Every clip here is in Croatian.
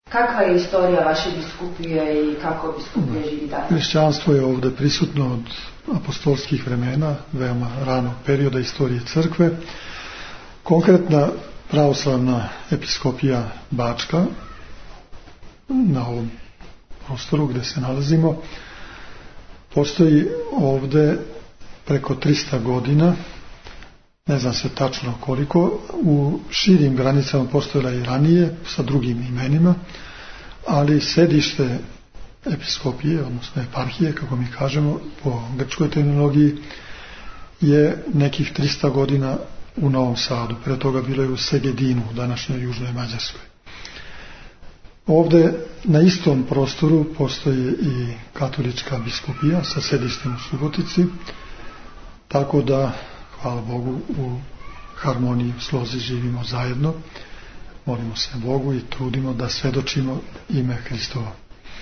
Kakva je istorija vaše biskupije i kako biskupije živi danas? Hrišćanstvo je ovdje prisutno od apostolskih vremena, veoma ranog perioda istorije crkve. Konkretna pravoslavna episkopija Bačka na ovom prostoru gdje se nalazimo postoji ovdje preko 300 godina, ne znam se tačno koliko, u širim granicama postojala i ranije sa drugim imenima, ali sedište episkopije, odnosno eparhije, kako mi kažemo po grčkoj terminologiji, je nekih 300 godina u Novom Sadu. Pre toga bilo je u Segedinu, u današnjoj Južnoj Mađarskoj. Ovdje na istom prostoru postoji i katolička biskupija sa sedištem u Subotici, tako da, hvala Bogu, u harmoniji, slozi živimo zajedno, molimo se Bogu i trudimo da svedočimo ime Hristovo.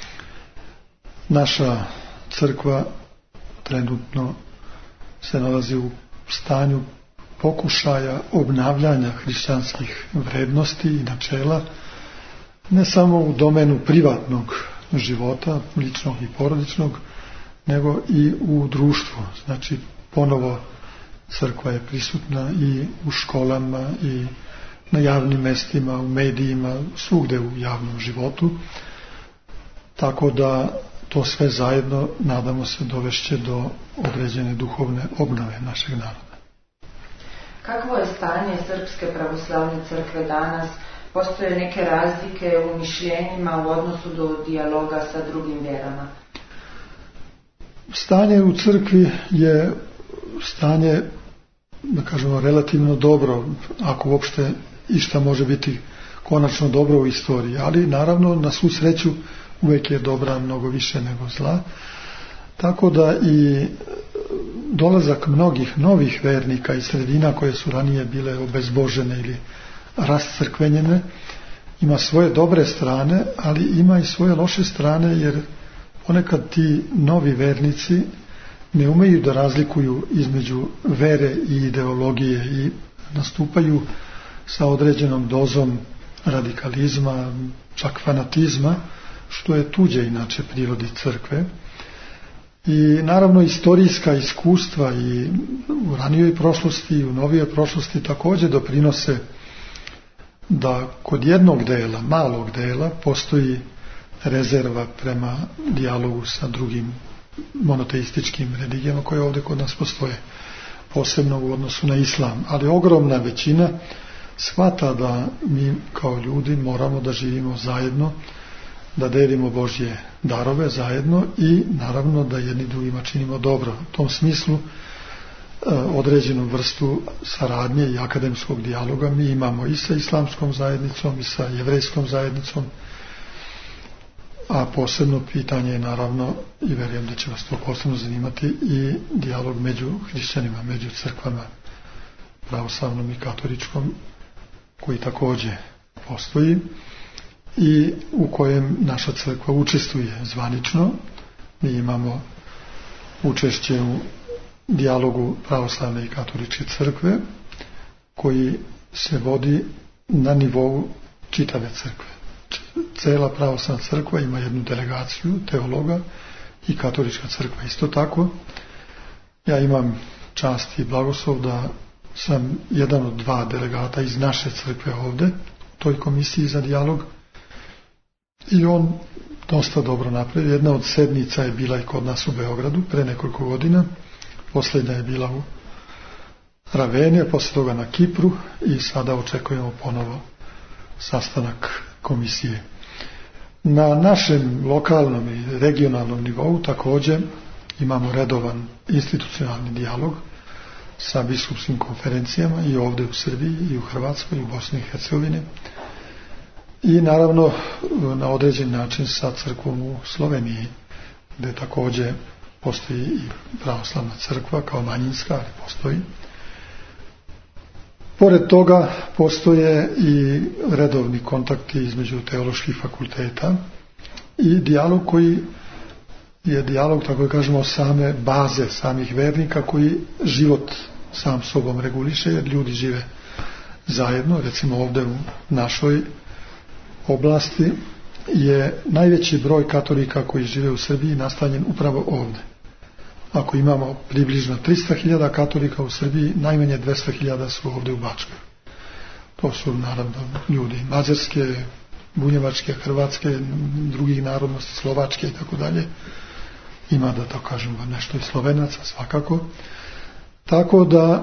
Naša crkva trenutno se nalazi u stanju pokušaja obnavljanja hrišćanskih vrednosti i načela, ne samo u domenu privatnog života, ličnog i porodičnog, nego i u društvu. Znači, ponovo crkva je prisutna i u školama i na javnim mestima, u medijima, svugde u javnom životu. Tako da to sve zajedno, nadamo se, dovešće do određene duhovne obnove našeg naroda. Kakvo je stanje Srpske pravoslavne crkve danas? Postoje neke razlike u mišljenjima u odnosu do dijaloga sa drugim vjerama? Stanje u crkvi je stanje, da kažemo, relativno dobro, ako uopšte išta može biti konačno dobro u istoriji, ali naravno na svu sreću uvijek je dobra mnogo više nego zla, tako da i dolazak mnogih novih vernika iz sredina koje su ranije bile obezbožene ili rascrkvenjene ima svoje dobre strane, ali ima i svoje loše strane, jer ponekad ti novi vernici ne umeju da razlikuju između vere i ideologije i nastupaju sa određenom dozom radikalizma, čak fanatizma, što je tuđe inače prirodi crkve. I naravno istorijska iskustva i u ranijoj prošlosti i u novijoj prošlosti također doprinose da kod jednog dela, malog dela, postoji rezerva prema dijalogu sa drugim monoteističkim religijama koje ovdje kod nas postoje, posebno u odnosu na islam. Ali ogromna većina shvata da mi kao ljudi moramo da živimo zajedno, da delimo Božje darove zajedno i naravno da jedni drugima činimo dobro. U tom smislu određenu vrstu saradnje i akademskog dijaloga mi imamo i sa islamskom zajednicom i sa jevrejskom zajednicom, a posebno pitanje je naravno, i verujem da će vas to posebno zanimati, i dijalog među hrišćanima, među crkvama pravoslavnom i katoličkom, koji također postoji i u kojem naša crkva učestvuje zvanično. Mi imamo učešće u dijalogu pravoslavne i katoličke crkve koji se vodi na nivou čitave crkve. Cela pravoslavna crkva ima jednu delegaciju teologa i katolička crkva isto tako. Ja imam čast i blagoslov da sam jedan od 2 delegata iz naše crkve ovdje, u toj komisiji za dijalog, i on dosta dobro napravio. Jedna od sednica je bila i kod nas u Beogradu pre nekoliko godina, posljednja je bila u Raveni, a posle toga na Kipru i sada očekujemo ponovo sastanak komisije. Na našem lokalnom i regionalnom nivou također imamo redovan institucionalni dijalog sa biskupskim konferencijama i ovdje u Srbiji i u Hrvatskoj i u Bosni i Hercegovini i naravno na određen način sa crkvom u Sloveniji, gdje također postoji i pravoslavna crkva kao manjinska, ali postoji. Pored toga postoje i redovni kontakti između teoloških fakulteta i dijalog koji je dijalog, tako da kažemo, same baze samih vernika koji život sam sobom reguliše, jer ljudi žive zajedno. Recimo ovdje u našoj oblasti je najveći broj katolika koji žive u Srbiji nastanjen upravo ovdje. Ako imamo približno 300.000 katolika u Srbiji, najmanje 200.000 su ovdje u Bačkoj. To su naravno ljudi mađarske, bunjevačke, hrvatske, drugih narodnosti, slovačke i tako dalje. Ima, da to kažemo, nešto i Slovenaca svakako. Tako da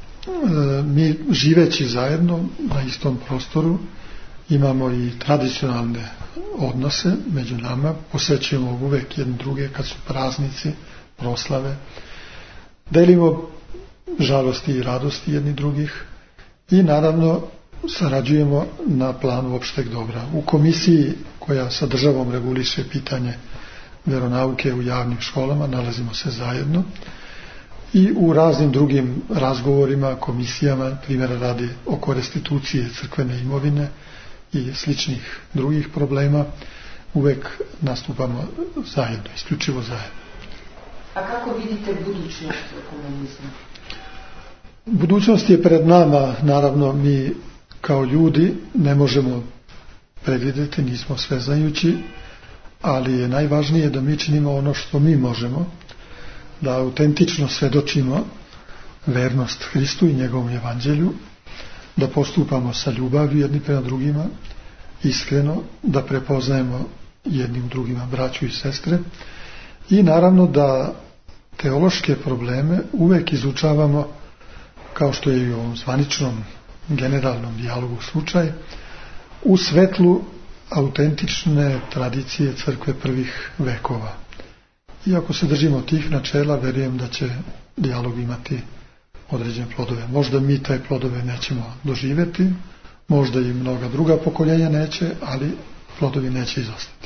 mi živeći zajedno na istom prostoru imamo i tradicionalne odnose među nama, posjećujemo uvek jedni druge kad su praznici, proslave, delimo žalosti i radosti jedni drugih i naravno sarađujemo na planu opšteg dobra. U komisiji koja sa državom reguliše pitanje veronauke u javnim školama nalazimo se zajedno i u raznim drugim razgovorima, komisijama, primjera radi oko restitucije crkvene imovine i sličnih drugih problema, uvek nastupamo zajedno, isključivo zajedno. A kako vidite budućnost komunizma? Budućnost je pred nama, naravno mi kao ljudi ne možemo predvidjeti, nismo sveznajući, ali je najvažnije da mi činimo ono što mi možemo, da autentično svedočimo vernost Hristu i njegovom evanđelju, da postupamo sa ljubavlju jedni prema drugima, iskreno, da prepoznajemo jednim drugima braću i sestre i naravno da teološke probleme uvek izučavamo, kao što je i u ovom zvaničnom generalnom dijalogu slučaj, u svetlu autentične tradicije crkve prvih vekova. I ako se držimo tih načela, verujem da će dijalog imati određene plodove. Možda mi taj plodove nećemo doživjeti, možda i mnoga druga pokoljenja neće, ali plodovi neće izostati.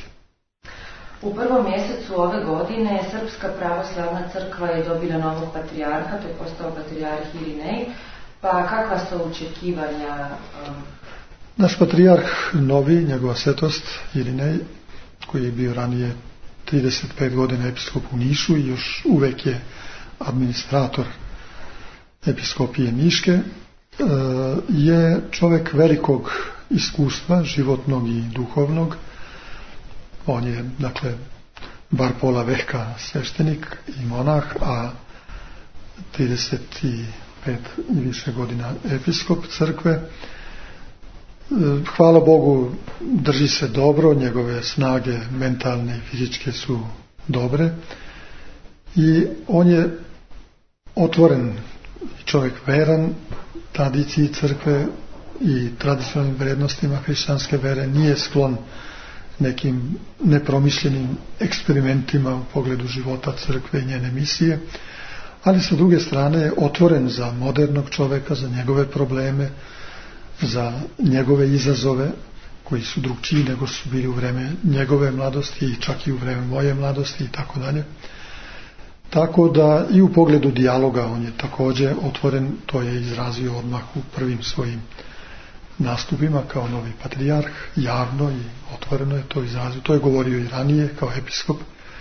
U prvom mjesecu ove godine Srpska pravoslavna crkva je dobila novog patrijarha, to je postao patrijarh Irinej, pa kakva su očekivanja? Naš patrijarh novi, njegova svetost Irinej, koji je bio ranije 35 godina episkop u Nišu i još uvek je administrator episkopije Niške, je čovjek velikog iskustva, životnog i duhovnog. On je, dakle, bar pola veka sveštenik i monah, a 35 i više godina episkop crkve. Hvala Bogu, drži se dobro, njegove snage mentalne i fizičke su dobre i on je otvoren čovjek, veran tradiciji crkve i tradicionalnim vrijednostima hrišćanske vere, nije sklon nekim nepromišljenim eksperimentima u pogledu života crkve i njene misije, ali sa druge strane je otvoren za modernog čovjeka, za njegove probleme, za njegove izazove koji su drugčiji nego su bili u vreme njegove mladosti i čak i u vreme moje mladosti i tako dalje. Tako da i u pogledu dijaloga on je također otvoren, to je izrazio odmah u prvim svojim nastupima kao novi patrijarh, javno i otvoreno je to izrazio. To je govorio i ranije kao episkop.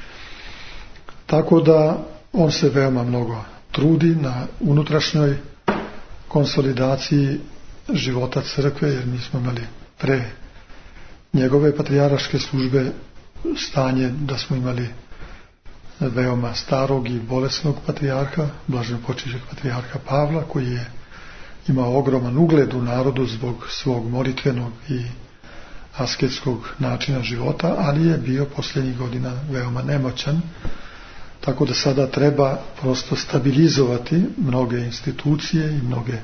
Tako da on se veoma mnogo trudi na unutrašnjoj konsolidaciji života crkve, jer mi smo imali pre njegove patrijarhaške službe stanje da smo imali veoma starog i bolesnog patrijarha, blaženopočivšeg patrijarha Pavla, koji je imao ogroman ugled u narodu zbog svog molitvenog i asketskog načina života, ali je bio posljednjih godina veoma nemoćan, tako da sada treba prosto stabilizovati mnoge institucije i mnoge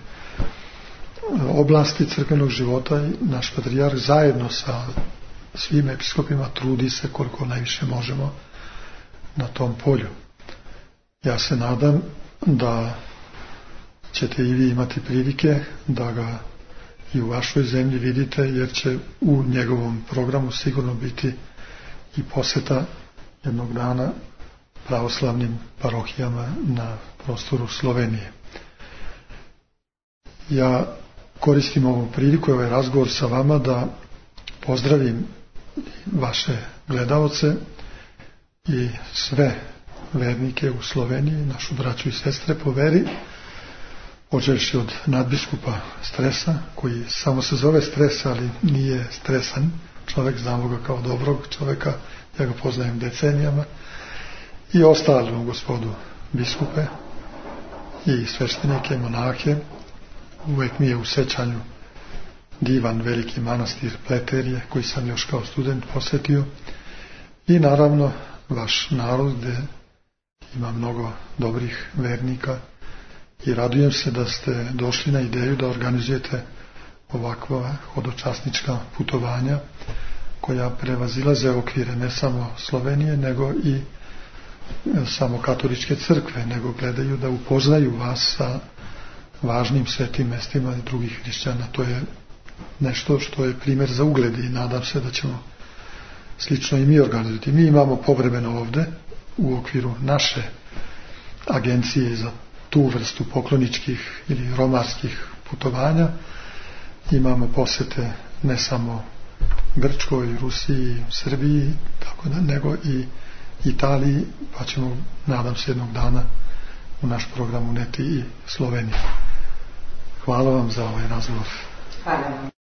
oblasti crkvenog života i naš patrijarh zajedno sa svim episkopima trudi se koliko najviše možemo na tom polju. Ja se nadam da ćete i vi imati prilike da ga i u vašoj zemlji vidite, jer će u njegovom programu sigurno biti i posjeta jednog dana pravoslavnim parohijama na prostoru Slovenije. Ja koristim ovu priliku, ovaj razgovor sa vama, da pozdravim vaše gledaoce i sve vernike u Sloveniji, našu braću i sestre po veri, počevši od nadbiskupa Stresa, koji samo se zove Stres, ali nije stresan, čovjek, znamo ga kao dobrog čovjeka, ja ga poznajem decenijama, i ostalu gospodu biskupe i sveštenike, monahe. Uvijek mi je u sećanju divan veliki manastir Pleterije, koji sam još kao student posjetio, i naravno vaš narod, gdje ima mnogo dobrih vernika, i radujem se da ste došli na ideju da organizujete ovakva hodočasnička putovanja koja prevazilaze okvire ne samo Slovenije, nego i samo katoličke crkve, nego gledaju da upoznaju vas sa važnim svetim mestima i drugih hrišćana. To je nešto što je primjer za ugled i nadam se da ćemo slično i mi organizovati. Mi imamo povremeno ovdje u okviru naše agencije za tu vrstu pokloničkih ili romarskih putovanja. Imamo posjete ne samo Grčkoj, Rusiji, Srbiji, tako da, nego i Italiji, pa ćemo, nadam se, jednog dana u naš program uneti i Sloveniju. Hvala vam za ovaj razgovor. Hvala vam.